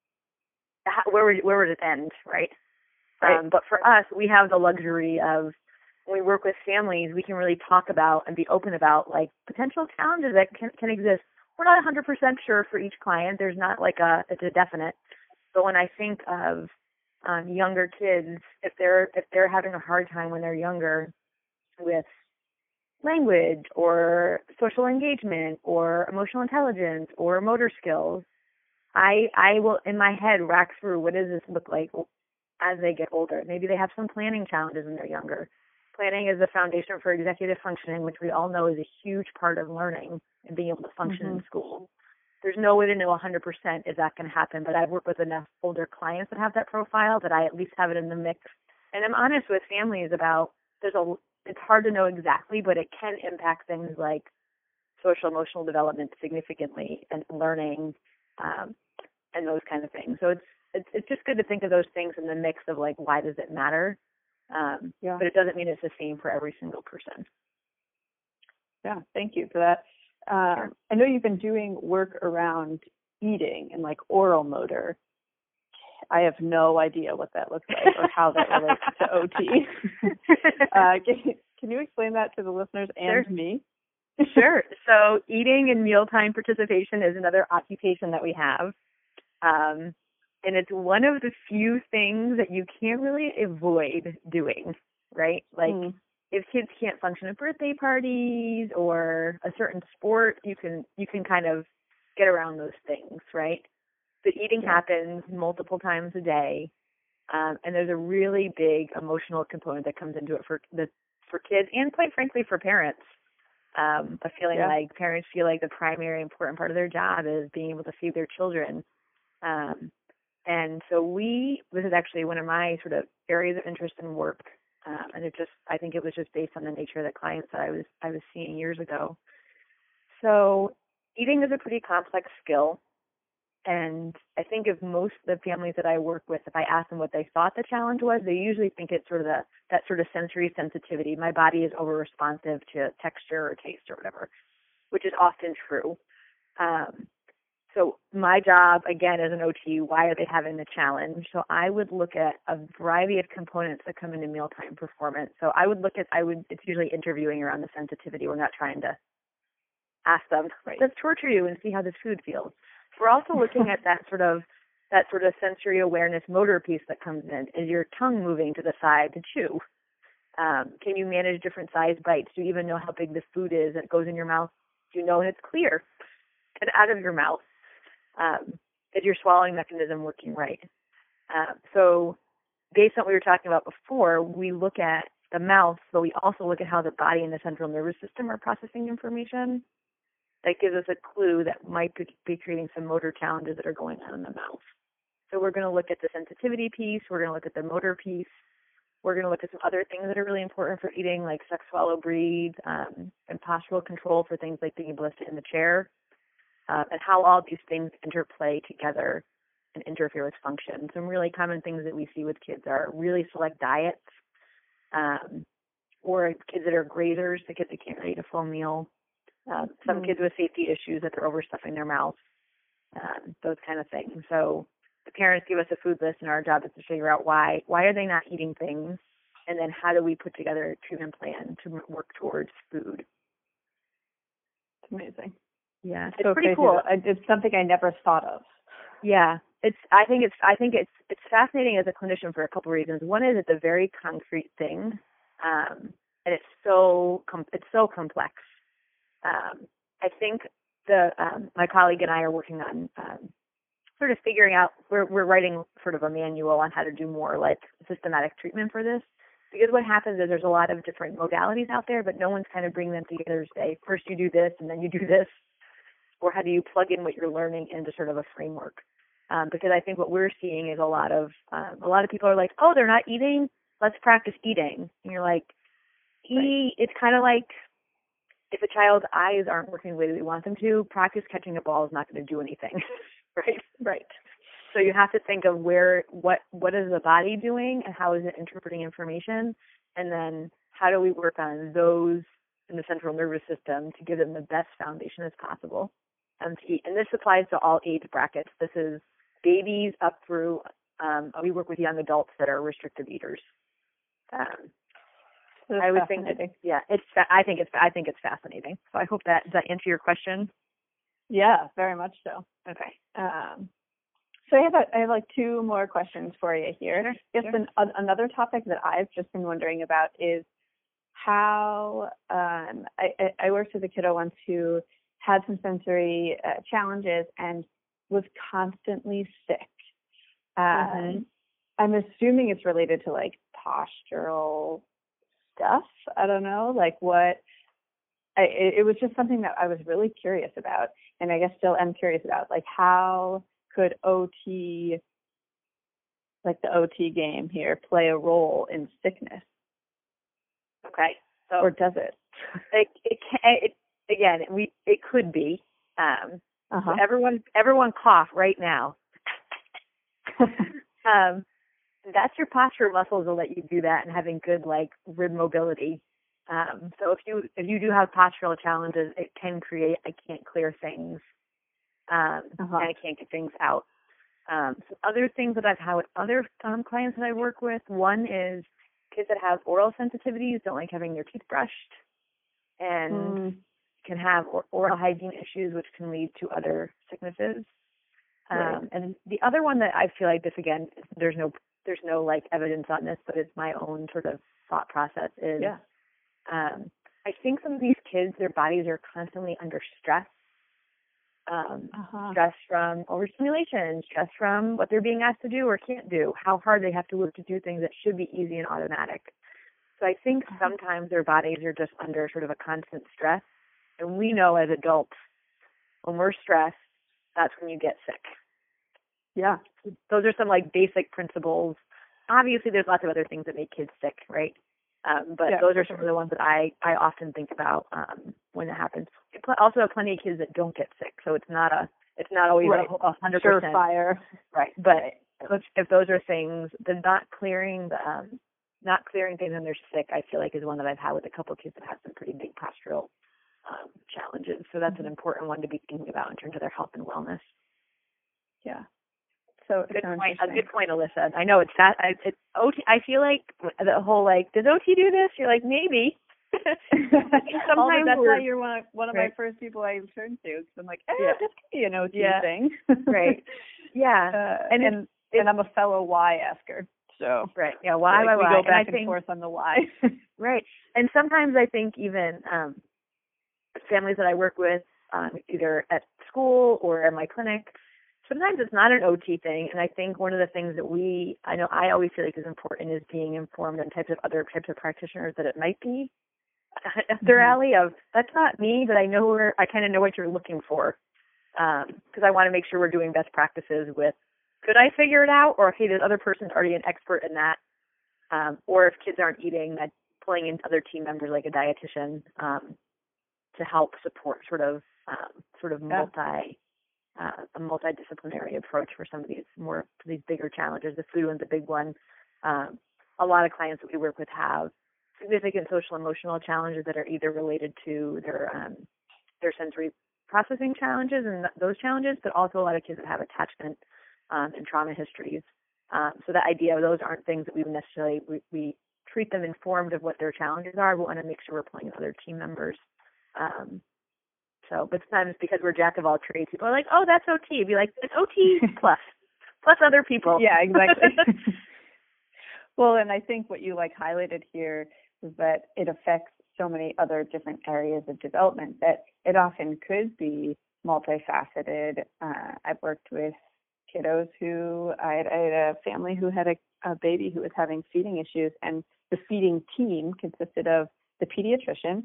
where would where would it end, right? Right. Um, but for us, we have the luxury of, when we work with families, we can really talk about and be open about like potential challenges that can, can exist. We're not one hundred percent sure for each client. There's not like a, it's a definite. But when I think of um, younger kids, if they're if they're having a hard time when they're younger with language or social engagement or emotional intelligence or motor skills, I I will in my head rack through, what does this look like as they get older? Maybe they have some planning challenges when they're younger. Planning is the foundation for executive functioning, which we all know is a huge part of learning and being able to function mm-hmm. in school. There's no way to know one hundred percent is that going to happen, but I've worked with enough older clients that have that profile that I at least have it in the mix. And I'm honest with families about, there's a, it's hard to know exactly, but it can impact things like social emotional development significantly and learning um, and those kind of things. So it's, it's it's just good to think of those things in the mix of like, why does it matter? Um, yeah. But it doesn't mean it's the same for every single person. Yeah, thank you for that. Um, sure. I know you've been doing work around eating and like oral motor. I have no idea what that looks like or how that relates to O T. uh, can, can you explain that to the listeners and Sure. me? Sure. So eating and mealtime participation is another occupation that we have. Um, and it's one of the few things that you can't really avoid doing, right? Like mm. if kids can't function at birthday parties or a certain sport, you can you can kind of get around those things, right? But eating yeah. happens multiple times a day, um, and there's a really big emotional component that comes into it for the for kids and, quite frankly, for parents. Um, a feeling yeah. like parents feel like the primary important part of their job is being able to feed their children. Um, and so we, this is actually one of my sort of areas of interest and work. Um, and it just, I think it was just based on the nature of the clients that I was, I was seeing years ago. So eating is a pretty complex skill. And I think if most of the families that I work with, if I ask them what they thought the challenge was, they usually think it's sort of the, that sort of sensory sensitivity. My body is over responsive to texture or taste or whatever, which is often true. Um, so my job, again, as an O T, why are they having the challenge? So I would look at a variety of components that come into mealtime performance. So I would look at, I would, it's usually interviewing around the sensitivity. We're not trying to ask them, right, let's torture you and see how this food feels. We're also looking at that sort of that sort of sensory awareness motor piece that comes in. Is your tongue moving to the side to chew? Um, can you manage different size bites? Do you even know how big the food is that goes in your mouth? Do you know when it's clear and out of your mouth? Um, is your swallowing mechanism working right? Uh, so based on what we were talking about before, we look at the mouth, but we also look at how the body and the central nervous system are processing information. That gives us a clue that might be creating some motor challenges that are going on in the mouth. So we're going to look at the sensitivity piece. We're going to look at the motor piece. We're going to look at some other things that are really important for eating, like suck, swallow, breathe, um, and postural control for things like being able to sit in the chair, uh, and how all these things interplay together and interfere with function. Some really common things that we see with kids are really select diets, um, or kids that are grazers, the kids that can't eat a full meal. Uh, some mm. kids with safety issues that they're overstuffing their mouth, um, those kind of things. So the parents give us a food list, and our job is to figure out why why are they not eating things, and then how do we put together a treatment plan to work towards food. It's amazing. Yeah, it's so pretty crazy. cool. I, it's something I never thought of. Yeah, it's. I think it's. I think it's. It's fascinating as a clinician for a couple of reasons. One is it's a very concrete thing, um, and it's so com- it's so complex. Um, I think the um, my colleague and I are working on um, sort of figuring out, we're, we're writing sort of a manual on how to do more like systematic treatment for this. Because what happens is there's a lot of different modalities out there, but no one's kind of bringing them together to say, first you do this and then you do this. Or how do you plug in what you're learning into sort of a framework? Um, because I think what we're seeing is a lot of, um, a lot of people are like, oh, they're not eating, let's practice eating. And you're like, eat, right. It's kind of like, if a child's eyes aren't working the way that we want them to, practice catching a ball is not going to do anything, right? Right. So you have to think of where, what, what is the body doing and how is it interpreting information, and then how do we work on those in the central nervous system to give them the best foundation as possible um, to eat. And this applies to all age brackets. This is babies up through. Um, we work with young adults that are restrictive eaters. Um, That's I would think that, yeah, it's. I think it's. I think it's fascinating. So I hope that does that answer your question. Yeah, very much so. Okay. Um, so I have a, I have like two more questions for you here. Sure, Yes, sure. an, uh, another topic that I've just been wondering about is how um, I, I, I worked with a kiddo once who had some sensory uh, challenges and was constantly sick. Um, mm-hmm. I'm assuming it's related to like postural stuff. I don't know, like what. I, it, it was just something that I was really curious about, and I guess still am curious about. Like, how could O T, like the O T game here, play a role in sickness? Okay, so or does it? It, it, can, it again, we it could be. Um, uh-huh. so everyone, everyone, cough right now. um, that's your postural muscles will let you do that, and having good like rib mobility. Um, so if you if you do have postural challenges, it can create I can't clear things, um, uh-huh. and I can't get things out. Um, some other things that I've had with other um, clients that I work with, one is kids that have oral sensitivities, don't like having their teeth brushed, and mm. can have or- oral hygiene issues, which can lead to other sicknesses. Right. Um, and the other one that I feel like this, again, there's no there's no like evidence on this, but it's my own sort of thought process is, yeah. um, I think some of these kids, their bodies are constantly under stress. Um, uh-huh. Stress from overstimulation, stress from what they're being asked to do or can't do, how hard they have to work to do things that should be easy and automatic. So I think uh-huh. sometimes their bodies are just under sort of a constant stress. And we know as adults, when we're stressed, that's when you get sick. Yeah. Those are some like basic principles. Obviously, there's lots of other things that make kids sick, right? Um, but yeah, those are some of the ones that I, I often think about um, when it happens. I also have plenty of kids that don't get sick, so it's not a it's not always right. a hundred percent surefire, right? But right. if those are things, then not clearing the um, not clearing things when they're sick, I feel like is one that I've had with a couple of kids that have some pretty big postural um, challenges. So that's mm-hmm. an important one to be thinking about in terms of their health and wellness. Yeah. So good point. A good point, Alyssa. I know it's that. I, it's O T. I feel like the whole like, does O T do this? You're like, maybe. Sometimes that's why you're one of one of right. my first people I turned to. Because I'm like, eh, yeah. this could be an O T yeah. thing, right? Yeah, uh, and and, it, and I'm a fellow Y asker. So right, yeah, why, like why, we why? go back and, and, think, forth on the why. Right, and sometimes I think even um, families that I work with, um, either at school or at my clinic. Sometimes it's not an O T thing, and I think one of the things that we, I know I always feel like is important is being informed on types of other types of practitioners that it might be up their mm-hmm. alley of, that's not me, but I know where, I kind of know what you're looking for, because um, I want to make sure we're doing best practices with, could I figure it out, or hey, this other person's already an expert in that, um, or if kids aren't eating, that pulling in other team members like a dietitian um, to help support sort of, um, sort of yeah. multi Uh, a multidisciplinary approach for some of these more these bigger challenges. The food one's a big one. Um, a lot of clients that we work with have significant social emotional challenges that are either related to their um, their sensory processing challenges and th- those challenges, but also a lot of kids that have attachment um, and trauma histories. Um, so the idea of those aren't things that we would necessarily we, we treat them informed of what their challenges are. We want to make sure we're pulling in other team members. Um, So, but sometimes because we're jack of all trades, people are like, oh, that's O T. Be like, it's O T plus, plus other people. Yeah, exactly. Well, and I think what you like highlighted here is that it affects so many other different areas of development that it often could be multifaceted. Uh, I've worked with kiddos who, I had, I had a family who had a, a baby who was having feeding issues, and the feeding team consisted of the pediatrician,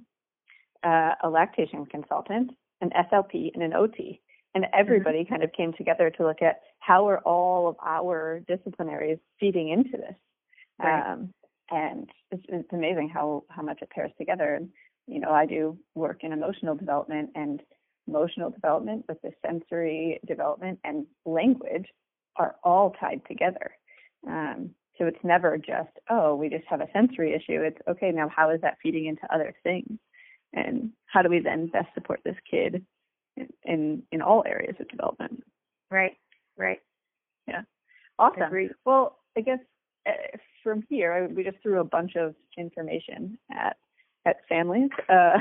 Uh, a lactation consultant, an S L P, and an O T. And everybody mm-hmm. kind of came together to look at how are all of our disciplinaries feeding into this. Right. Um, and it's, it's amazing how, how much it pairs together. And, you know, I do work in emotional development, and emotional development with the sensory development and language are all tied together. Um, so it's never just, oh, we just have a sensory issue. It's, okay, now how is that feeding into other things? And how do we then best support this kid in, in, in all areas of development? Right, right. Yeah. Awesome. Well, I guess uh, from here, I, we just threw a bunch of information at at families. Uh,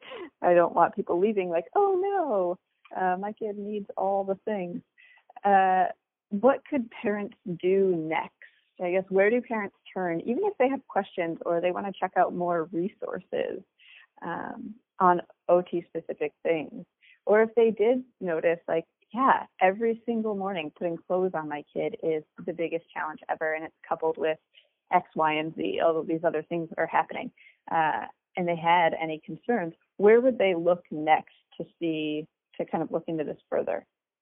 I don't want people leaving like, oh, no, uh, my kid needs all the things. Uh, what could parents do next? I guess where do parents turn, even if they have questions or they want to check out more resources Um, on O T-specific things? Or if they did notice, like, yeah, every single morning putting clothes on my kid is the biggest challenge ever, and it's coupled with X, Y, and Z, all of these other things that are happening, uh, and they had any concerns, where would they look next to see, to kind of look into this further?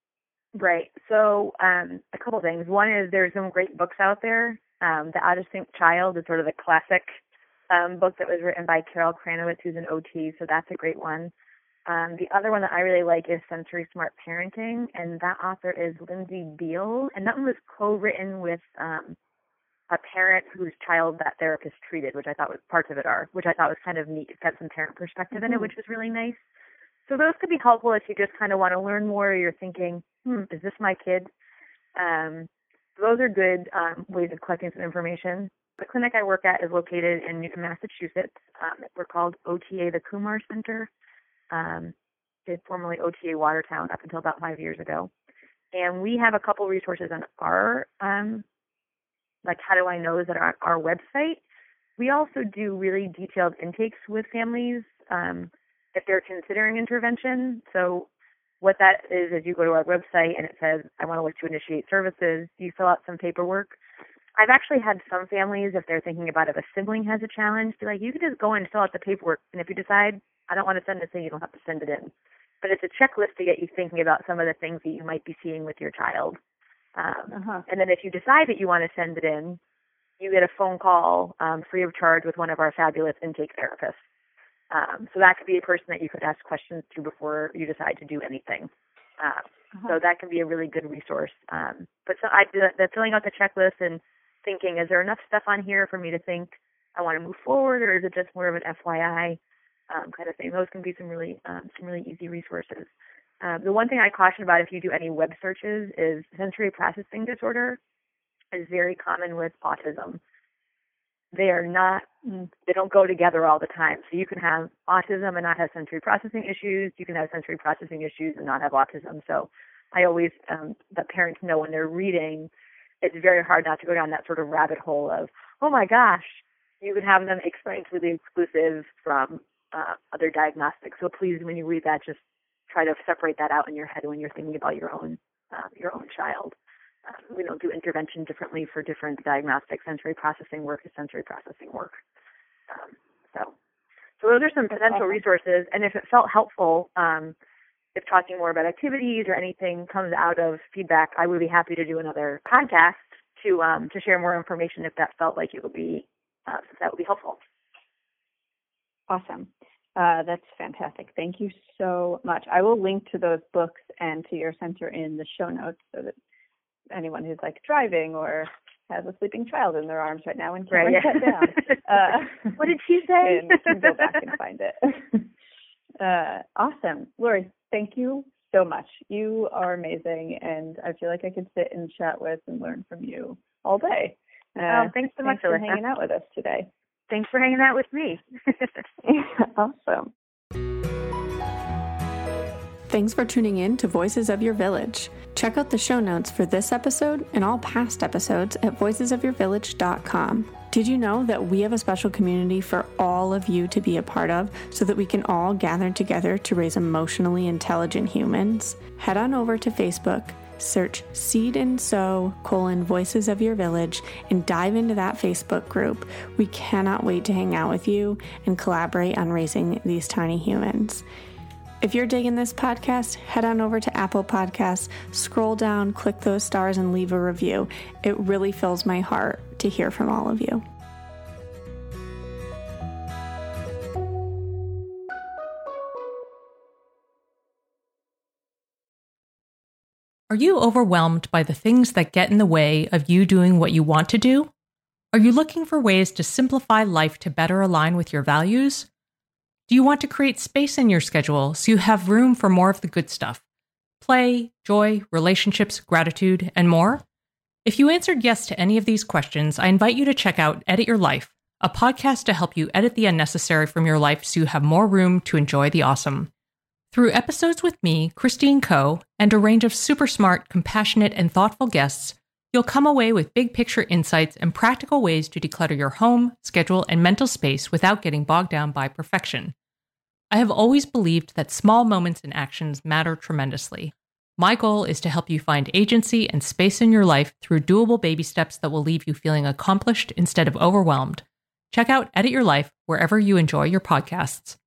Right. So um, a couple things. One is there's some great books out there. Um, The Out of Sync Child is sort of the classic Um, book that was written by Carol Kranowitz, who's an O T, so that's a great one. Um, the other one that I really like is Sensory Smart Parenting, and that author is Lindsay Beal, and that one was co-written with um, a parent whose child that therapist treated, which I thought was parts of it are, which I thought was kind of neat. It's got some parent perspective mm-hmm. in it, which was really nice. So those could be helpful if you just kind of want to learn more, or you're thinking, hmm, is this my kid? Um, those are good um, ways of collecting some information. The clinic I work at is located in Newton, Massachusetts. Um, we're called O T A, the Kumar Center. Um, it's formerly O T A Watertown up until about five years ago. And we have a couple resources on our, um, like How Do I Know, that are on our website. We also do really detailed intakes with families um, if they're considering intervention. So what that is, is you go to our website and it says, I want to look to initiate services. You fill out some paperwork. I've actually had some families, if they're thinking about if a sibling has a challenge, be like, you can just go in and fill out the paperwork. And if you decide, I don't want to send this in, you don't have to send it in. But it's a checklist to get you thinking about some of the things that you might be seeing with your child. Um, uh-huh. And then if you decide that you want to send it in, you get a phone call um, free of charge with one of our fabulous intake therapists. Um, so that could be a person that you could ask questions to before you decide to do anything. Uh, uh-huh. So that can be a really good resource. Um, but so I do the filling out the checklist and thinking, is there enough stuff on here for me to think I want to move forward, or is it just more of an F Y I um, kind of thing? Those can be some really um, some really easy resources. Um, the one thing I caution about if you do any web searches is sensory processing disorder is very common with autism. They are not, they don't go together all the time. So you can have autism and not have sensory processing issues. You can have sensory processing issues and not have autism. So I always, um, that parents know when they're reading, it's very hard not to go down that sort of rabbit hole of, oh my gosh, you can have them experience really exclusive from uh, other diagnostics. So please, when you read that, just try to separate that out in your head when you're thinking about your own uh, your own child. Uh, we don't do intervention differently for different diagnostic. Sensory processing work is sensory processing work. Um, so, so those are some potential resources. And if it felt helpful, um, if talking more about activities or anything comes out of feedback, I would be happy to do another podcast to um, to share more information if that felt like it would be uh, if that would be helpful. Awesome. Uh, that's fantastic. Thank you so much. I will link to those books and to your center in the show notes so that anyone who's like driving or has a sleeping child in their arms right now and can't right, write yeah. that down. Uh, what did she say? and can go back and find it. uh, awesome. Lori, thank you so much. You are amazing, and I feel like I could sit and chat with and learn from you all day. Uh, oh, thanks so much for Alyssa. hanging out with us today. Thanks for hanging out with me. Awesome. Thanks for tuning in to Voices of Your Village. Check out the show notes for this episode and all past episodes at voices of your village dot com. Did you know that we have a special community for all of you to be a part of so that we can all gather together to raise emotionally intelligent humans? Head on over to Facebook, search Seed and Sow colon Voices of Your Village, and dive into that Facebook group. We cannot wait to hang out with you and collaborate on raising these tiny humans. If you're digging this podcast, head on over to Apple Podcasts, scroll down, click those stars, and leave a review. It really fills my heart to hear from all of you. Are you overwhelmed by the things that get in the way of you doing what you want to do? Are you looking for ways to simplify life to better align with your values? Do you want to create space in your schedule so you have room for more of the good stuff? Play, joy, relationships, gratitude, and more? If you answered yes to any of these questions, I invite you to check out Edit Your Life, a podcast to help you edit the unnecessary from your life so you have more room to enjoy the awesome. Through episodes with me, Christine Coe, and a range of super smart, compassionate, and thoughtful guests, you'll come away with big picture insights and practical ways to declutter your home, schedule, and mental space without getting bogged down by perfection. I have always believed that small moments and actions matter tremendously. My goal is to help you find agency and space in your life through doable baby steps that will leave you feeling accomplished instead of overwhelmed. Check out Edit Your Life wherever you enjoy your podcasts.